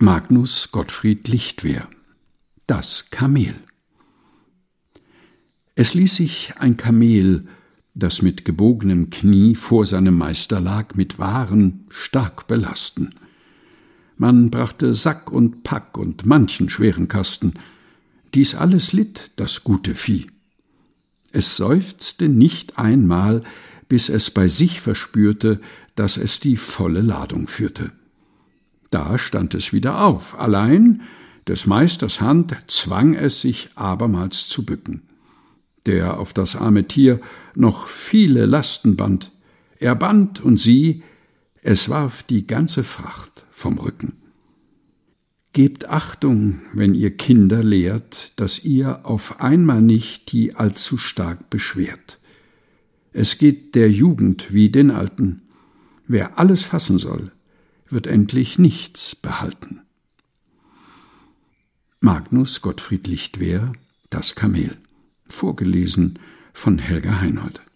Magnus Gottfried Lichtwer: Das Kamel. Es ließ sich ein Kamel, das mit gebogenem Knie vor seinem Meister lag, mit Waren stark belasten. Man brachte Sack und Pack und manchen schweren Kasten. Dies alles litt das gute Vieh. Es seufzte nicht einmal, bis es bei sich verspürte, dass es die volle Ladung führte. Da stand es wieder auf, allein des Meisters Hand zwang es sich abermals zu bücken, der auf das arme Tier noch viele Lasten band. Er band, und sieh, es warf die ganze Fracht vom Rücken. Gebt Achtung, wenn ihr Kinder lehrt, dass ihr auf einmal nicht die allzu stark beschwert. Es geht der Jugend wie den Alten. Wer alles fassen soll, wird endlich nichts behalten. Magnus Gottfried Lichtwer: Das Kamel. Vorgelesen von Helga Heinold.